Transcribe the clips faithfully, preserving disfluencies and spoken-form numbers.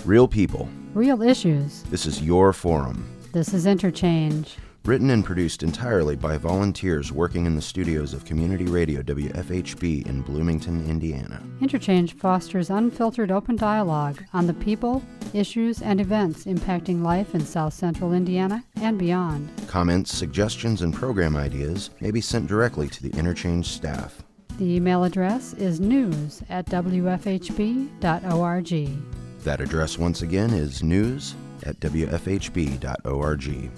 Real people. Real issues. This is your forum. This is Interchange. Written and produced entirely by volunteers working in the studios of Community Radio W F H B in Bloomington, Indiana. Interchange fosters unfiltered open dialogue on the people, issues, and events impacting life in South Central Indiana and beyond. Comments, suggestions, and program ideas may be sent directly to the Interchange staff. The email address is news at w f h b dot org. That address once again is news at w f h b dot org.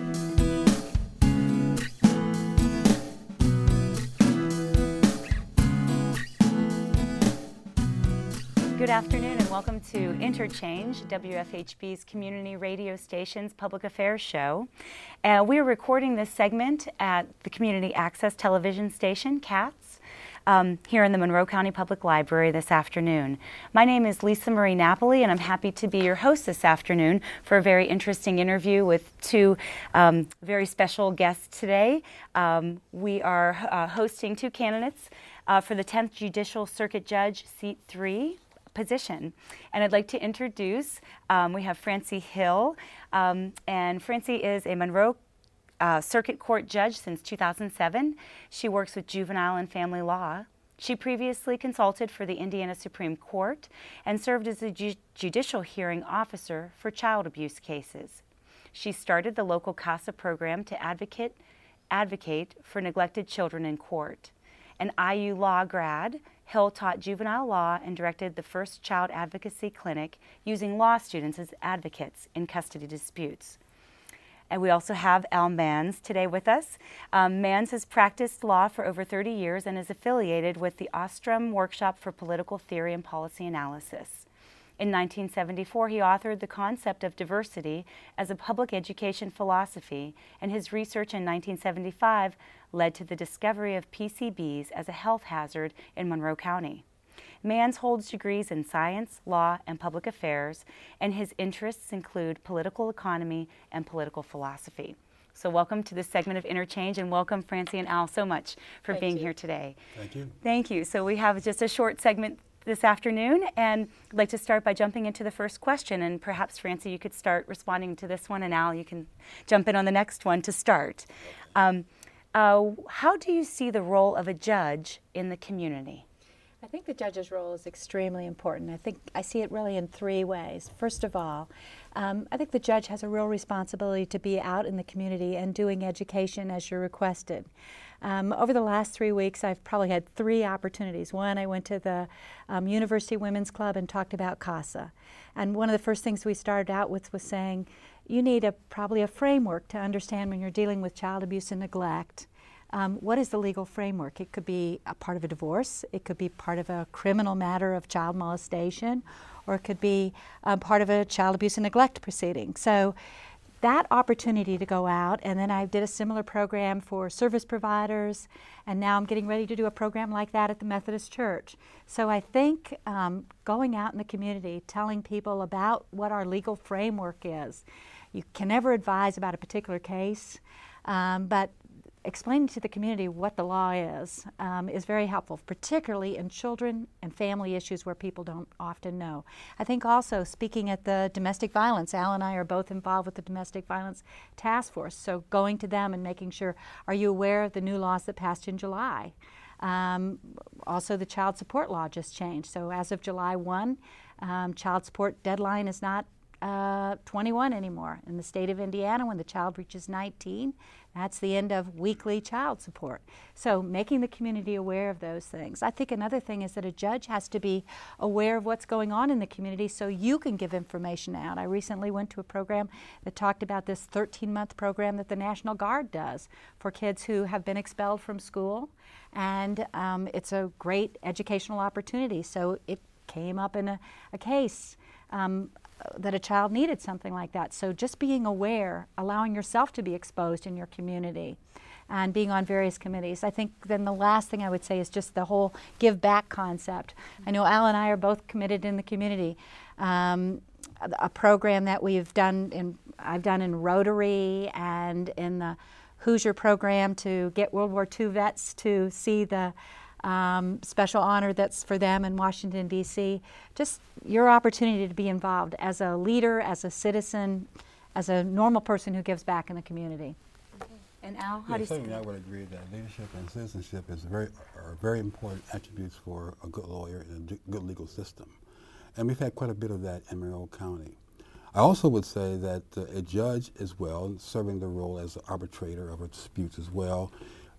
Good afternoon and welcome to Interchange, W F H B's community radio station's public affairs show. Uh, we are recording this segment at the Community Access Television station, CATS, um, here in the Monroe County Public Library this afternoon. My name is Lisa Marie Napoli, and I'm happy to be your host this afternoon for a very interesting interview with two um, very special guests today. Um, we are uh, hosting two candidates uh, for the tenth Judicial Circuit Judge, Seat three. Position. And I'd like to introduce, um, we have Francie Hill, um, and Francie is a Monroe uh, Circuit Court judge since two thousand seven. She works with juvenile and family law. She previously consulted for the Indiana Supreme Court and served as a ju- judicial hearing officer for child abuse cases. She started the local CASA program to advocate, advocate for neglected children in court. An I U law grad, Hill taught juvenile law and directed the first child advocacy clinic using law students as advocates in custody disputes. And we also have Al Manns today with us. Um, Manns has practiced law for over thirty years and is affiliated with the Ostrom Workshop for Political Theory and Policy Analysis. In nineteen seventy-four, he authored The Concept of Diversity as a Public Education Philosophy, and his research in nineteen seventy-five led to the discovery of P C Bs as a health hazard in Monroe County. Manns holds degrees in science, law, and public affairs, and his interests include political economy and political philosophy. So welcome to this segment of Interchange, and welcome Francie and Al so much for Thank being you. here today. Thank you. Thank you. So we have just a short segment this afternoon, and I'd like to start by jumping into the first question, and perhaps Francie, you could start responding to this one, and Al, you can jump in on the next one to start. Um, uh, how do you see the role of a judge in the community? I think the judge's role is extremely important. I think I see it really in three ways. First of all, um, I think the judge has a real responsibility to be out in the community and doing education as you're requested. Um, over the last three weeks, I've probably had three opportunities. One, I went to the um, University Women's Club and talked about CASA. And one of the first things we started out with was saying, you need a, probably a framework to understand when you're dealing with child abuse and neglect. Um, what is the legal framework? It could be a part of a divorce, it could be part of a criminal matter of child molestation, or it could be um, part of a child abuse and neglect proceeding. So that opportunity to go out, and then I did a similar program for service providers, and now I'm getting ready to do a program like that at the Methodist Church. So I think um, going out in the community, telling people about what our legal framework is. You can never advise about a particular case, um, but explaining to the community what the law is um, is very helpful, particularly in children and family issues where people don't often know. I think also speaking at the domestic violence, Al and I are both involved with the domestic violence task force, so going to them and making sure, are you aware of the new laws that passed in July? Um, also the child support law just changed, so as of July first, um, child support deadline is not Uh, twenty-one anymore. In the state of Indiana, when the child reaches nineteen, that's the end of weekly child support. So making the community aware of those things. I think another thing is that a judge has to be aware of what's going on in the community so you can give information out. I recently went to a program that talked about this thirteen-month program that the National Guard does for kids who have been expelled from school, and um, it's a great educational opportunity. So it came up in a, a case um, that a child needed something like that. So just being aware, allowing yourself to be exposed in your community, and being on various committees. I think then the last thing I would say is just the whole give back concept. I know Al and I are both committed in the community. Um, a, a program that we've done, in, I've done in Rotary and in the Hoosier program to get World War Two vets to see the um, special honor that's for them in Washington, D C Just your opportunity to be involved as a leader, as a citizen, as a normal person who gives back in the community. And Al, how yeah, do you see certainly I would agree that leadership and citizenship is very are very important attributes for a good lawyer and a good legal system. And we've had quite a bit of that in Monroe County. I also would say that uh, a judge as well, serving the role as an arbitrator of a disputes as well,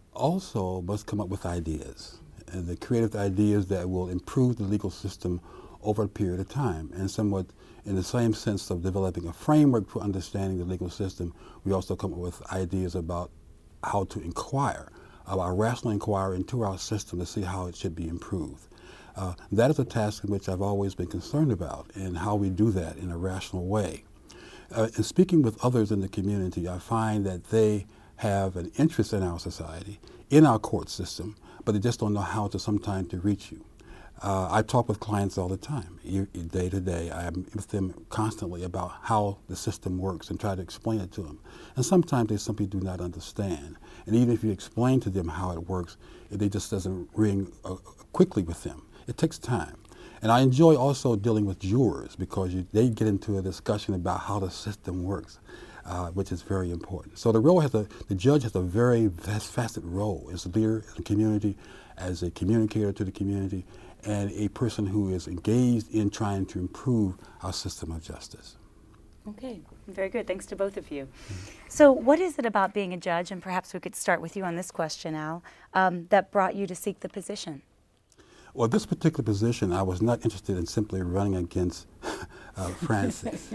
also must come up with ideas, and the creative ideas that will improve the legal system over a period of time. And somewhat in the same sense of developing a framework for understanding the legal system, we also come up with ideas about how to inquire, about rational inquiry into our system to see how it should be improved. Uh, that is a task in which I've always been concerned about, and how we do that in a rational way. Uh, in speaking with others in the community, I find that they have an interest in our society, in our court system, but they just don't know how to sometimes to reach you. Uh, I talk with clients all the time, day to day. I'm with them constantly about how the system works and try to explain it to them. And sometimes they simply do not understand. And even if you explain to them how it works, it just doesn't ring uh, quickly with them. It takes time. And I enjoy also dealing with jurors, because you, they get into a discussion about how the system works, uh, which is very important. So the role has a, the judge has a very faceted role as a leader in the community, as a communicator to the community, and a person who is engaged in trying to improve our system of justice. Okay, very good. Thanks to both of you. Mm-hmm. So what is it about being a judge, and perhaps we could start with you on this question, Al, um, that brought you to seek the position? Well, this particular position, I was not interested in simply running against uh, Frances.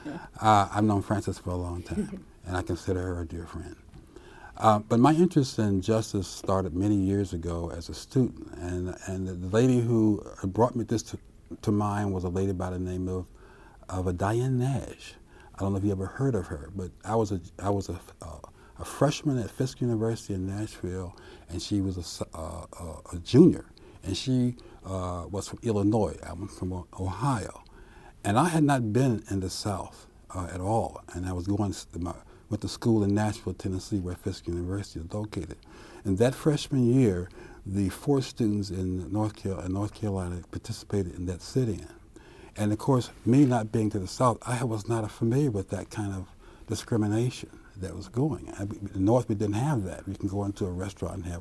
uh, I've known Frances for a long time, and I consider her a dear friend. Uh, but my interest in justice started many years ago as a student, and and the lady who brought me this to, to mind was a lady by the name of of a Diane Nash. I don't know if you ever heard of her, but I was a I was a, a, a freshman at Fisk University in Nashville, and she was a, a, a junior, and she uh, was from Illinois. I was from Ohio, and I had not been in the South uh, at all, and I was going to my went to school in Nashville, Tennessee, where Fisk University is located. In that freshman year, the four students in North, Carolina, North Carolina participated in that sit-in. And of course, me not being to the South, I was not familiar with that kind of discrimination that was going. I, in the North, we didn't have that. We can go into a restaurant and have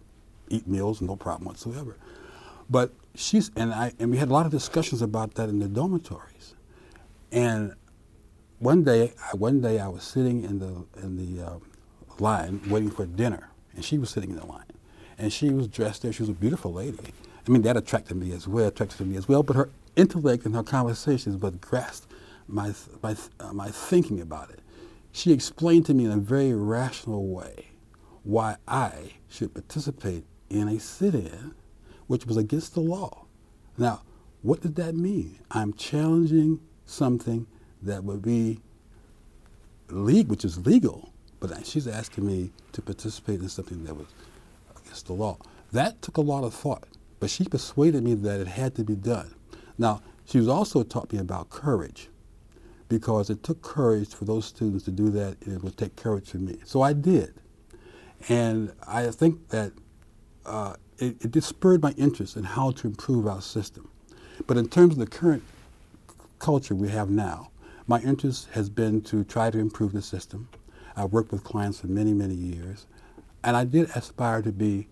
eat meals, no problem whatsoever. But she's, and I, and we had a lot of discussions about that in the dormitories. And One day, one day I was sitting in the in the uh, line waiting for dinner, and she was sitting in the line, and she was dressed there. She was a beautiful lady. I mean, that attracted me as well. Attracted me as well. But her intellect and her conversations, but grasped my my uh, my thinking about it. She explained to me in a very rational way why I should participate in a sit-in, which was against the law. Now, what did that mean? I'm challenging something that would be legal, which is legal, but she's asking me to participate in something that was against the law. That took a lot of thought, but she persuaded me that it had to be done. Now, she was also taught me about courage, because it took courage for those students to do that, and it would take courage for me. So I did. And I think that uh, it, it just spurred my interest in how to improve our system. But in terms of the current culture we have now, my interest has been to try to improve the system. I've worked with clients for many, many years, and I did aspire to be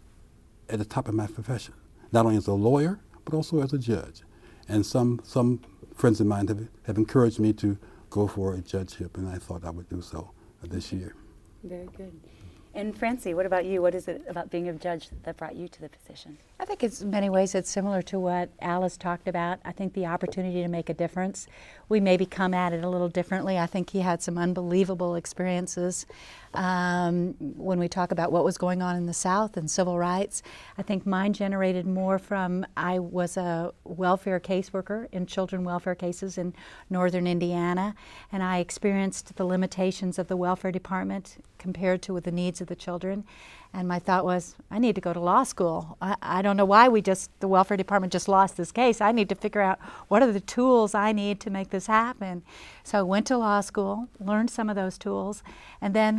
at the top of my profession, not only as a lawyer, but also as a judge. And some some friends of mine have, have encouraged me to go for a judgeship, and I thought I would do so this year. Very good. And Francie, what about you? What is it about being a judge that brought you to the position? I think it's in many ways it's similar to what Alice talked about. I think the opportunity to make a difference. We maybe come at it a little differently. I think he had some unbelievable experiences. Um, when we talk about what was going on in the South and civil rights, I think mine generated more from, I was a welfare caseworker in children welfare cases in northern Indiana, and I experienced the limitations of the welfare department compared to the needs of the children. And my thought was, I need to go to law school. I, I don't know why we just, the welfare department just lost this case. I need to figure out what are the tools I need to make this happen. So I went to law school, learned some of those tools, and then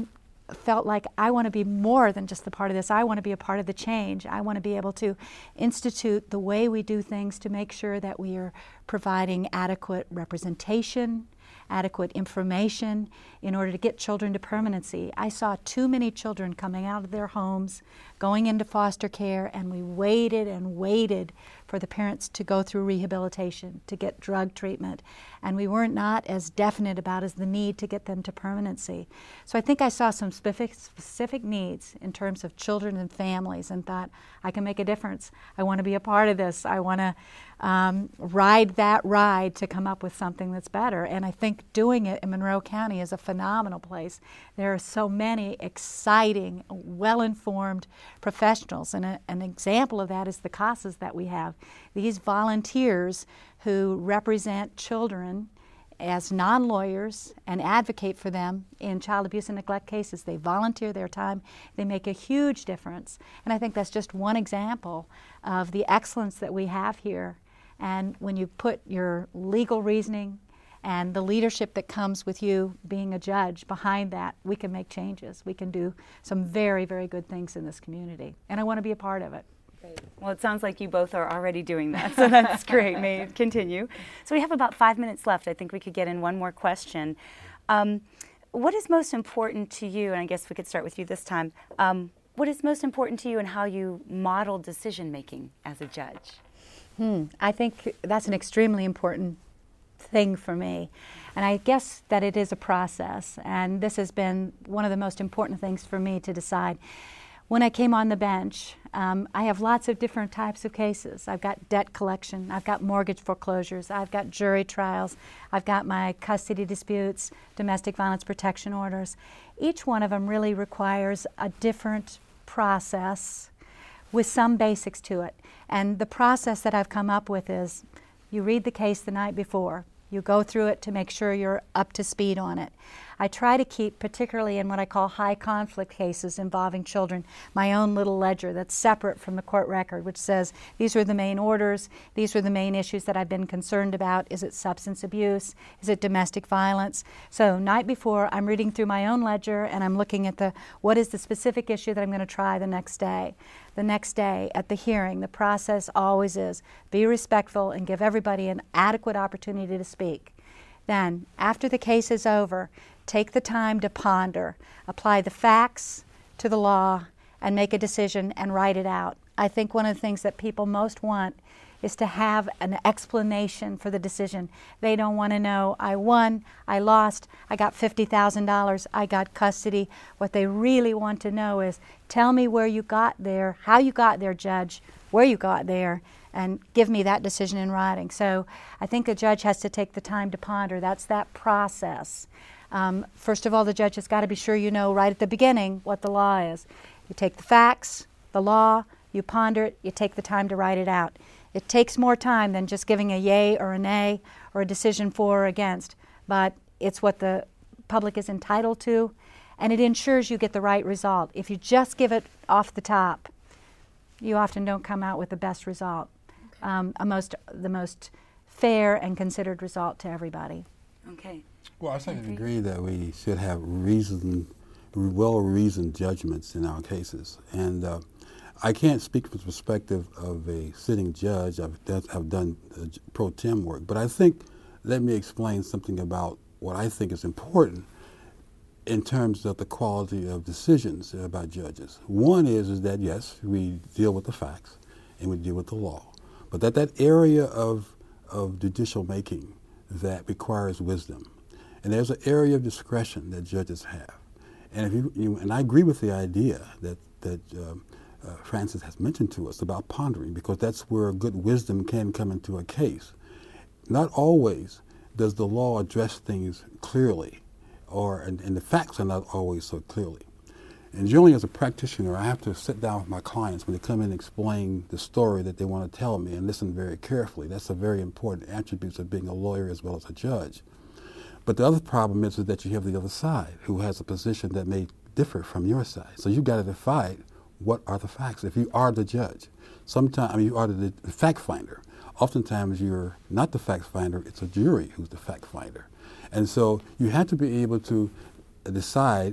felt like I want to be more than just a part of this. I want to be a part of the change. I want to be able to institute the way we do things to make sure that we are providing adequate representation, adequate information in order to get children to permanency. I saw too many children coming out of their homes, going into foster care, and we waited and waited for the parents to go through rehabilitation, to get drug treatment, and we weren't not as definite about as the need to get them to permanency. So I think I saw some specific, specific needs in terms of children and families and thought, I can make a difference. I want to be a part of this. I want to um, ride that ride to come up with something that's better. And I think doing it in Monroe County is a phenomenal place. There are so many exciting, well-informed professionals, and a, an example of that is the CASAs that we have. These volunteers who represent children as non-lawyers and advocate for them in child abuse and neglect cases. They volunteer their time. They make a huge difference. And I think that's just one example of the excellence that we have here. And when you put your legal reasoning and the leadership that comes with you being a judge behind that, we can make changes. We can do some very, very good things in this community. And I want to be a part of it. Great. Well, it sounds like you both are already doing that, so that's great. May it continue. So we have about five minutes left. I think we could get in one more question. Um, what is most important to you, and I guess we could start with you this time, um, what is most important to you in how you model decision-making as a judge? Hmm. I think that's an extremely important thing for me. And I guess that it is a process, and this has been one of the most important things for me to decide. When I came on the bench, um, I have lots of different types of cases. I've got debt collection, I've got mortgage foreclosures, I've got jury trials, I've got my custody disputes, domestic violence protection orders. Each one of them really requires a different process with some basics to it. And the process that I've come up with is you read the case the night before. You go through it to make sure you're up to speed on it. I try to keep, particularly in what I call high conflict cases involving children, my own little ledger that's separate from the court record, which says these are the main orders, these are the main issues that I've been concerned about. Is it substance abuse? Is it domestic violence? So night before, I'm reading through my own ledger and I'm looking at the what is the specific issue that I'm going to try the next day. The next day at the hearing, the process always is be respectful and give everybody an adequate opportunity to speak. Then, after the case is over, take the time to ponder, apply the facts to the law, and make a decision and write it out. I think one of the things that people most want is to have an explanation for the decision. They don't want to know, I won, I lost, I got fifty thousand dollars, I got custody. What they really want to know is, tell me where you got there, how you got there, Judge, where you got there, and give me that decision in writing. So I think a judge has to take the time to ponder. That's that process. Um, first of all, the judge has got to be sure you know right at the beginning what the law is. You take the facts, the law, you ponder it, you take the time to write it out. It takes more time than just giving a yay or a nay or a decision for or against, but it's what the public is entitled to, and it ensures you get the right result. If you just give it off the top, you often don't come out with the best result. Um, a most, the most fair and considered result to everybody. Okay. Well, I certainly agree that we should have reasoned, well-reasoned judgments in our cases. And uh, I can't speak from the perspective of a sitting judge. I've, done, I've done uh, pro tem work. But I think, let me explain something about what I think is important in terms of the quality of decisions about judges. One is, is that, yes, we deal with the facts and we deal with the law. But that that area of, of judicial making that requires wisdom. And there's an area of discretion that judges have. And if you, you and I agree with the idea that, that um, uh, Frances has mentioned to us about pondering, because that's where good wisdom can come into a case. Not always does the law address things clearly, or and, and the facts are not always so clearly. And generally, as a practitioner, I have to sit down with my clients when they come in and explain the story that they want to tell me and listen very carefully. That's a very important attribute of being a lawyer as well as a judge. But the other problem is, is that you have the other side who has a position that may differ from your side. So you've got to decide what are the facts. If you are the judge, sometimes I mean, you are the, the fact finder. Oftentimes you're not the fact finder, it's a jury who's the fact finder. And so you have to be able to decide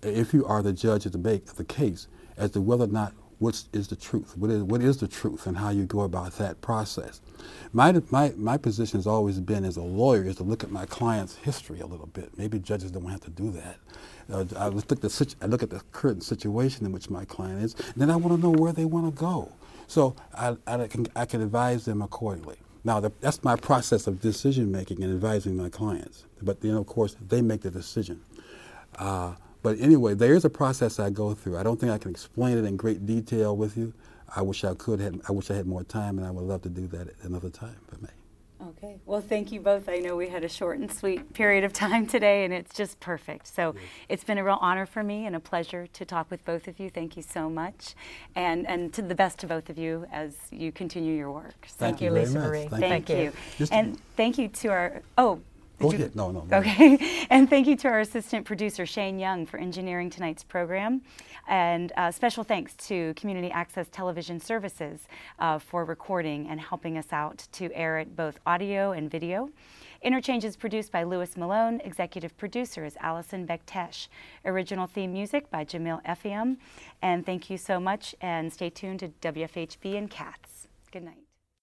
if you are the judge of the, make, of the case, as to whether or not what is the truth, what is, what is the truth, and how you go about that process. My, my, my position has always been as a lawyer is to look at my client's history a little bit. Maybe judges don't have to do that. Uh, I, look at the, I look at the current situation in which my client is, and then I want to know where they want to go. So I, I, can, I can advise them accordingly. Now, the, that's my process of decision making and advising my clients. But then, of course, they make the decision. Uh, But anyway, there is a process I go through. I don't think I can explain it in great detail with you. I wish I could. Have, I wish I had more time, and I would love to do that at another time for me. Okay. Well, thank you both. I know we had a short and sweet period of time today, and it's just perfect. So yes. It's been a real honor for me and a pleasure to talk with both of you. Thank you so much. And and to the best to both of you as you continue your work. So thank you, Lisa Marie. Thank, thank you. you. And thank you to our, oh. Go ahead. No, no, no. Okay. And thank you to our assistant producer, Shane Young, for engineering tonight's program. And uh, special thanks to Community Access Television Services uh, for recording and helping us out to air it both audio and video. Interchange is produced by Louis Malone. Executive producer is Allison Bektesh. Original theme music by Jamil Effiam. And thank you so much, and stay tuned to W F H B and Cats. Good night.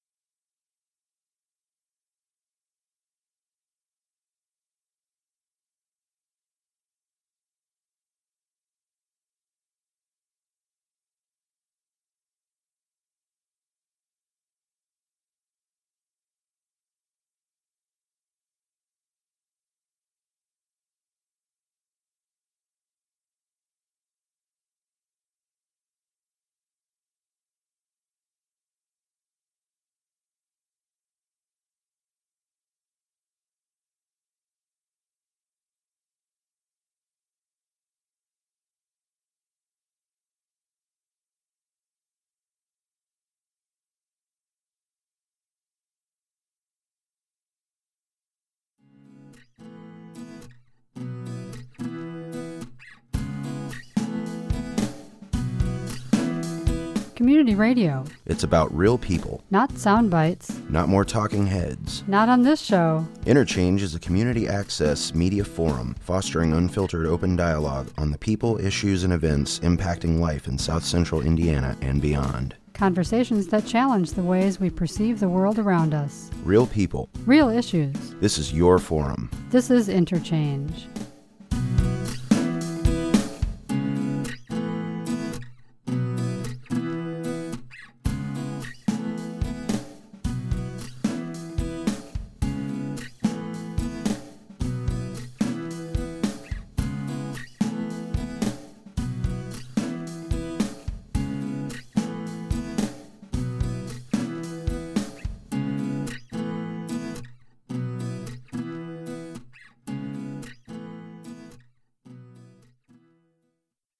Community radio. It's about real people, Not sound bites. not more talking heads. Not on this show. Interchange is a community access media forum fostering unfiltered open dialogue on the people, issues, and events impacting life in South Central Indiana and beyond. Conversations that challenge the ways we perceive the world around us. Real people. Real issues. This is your forum. This is Interchange.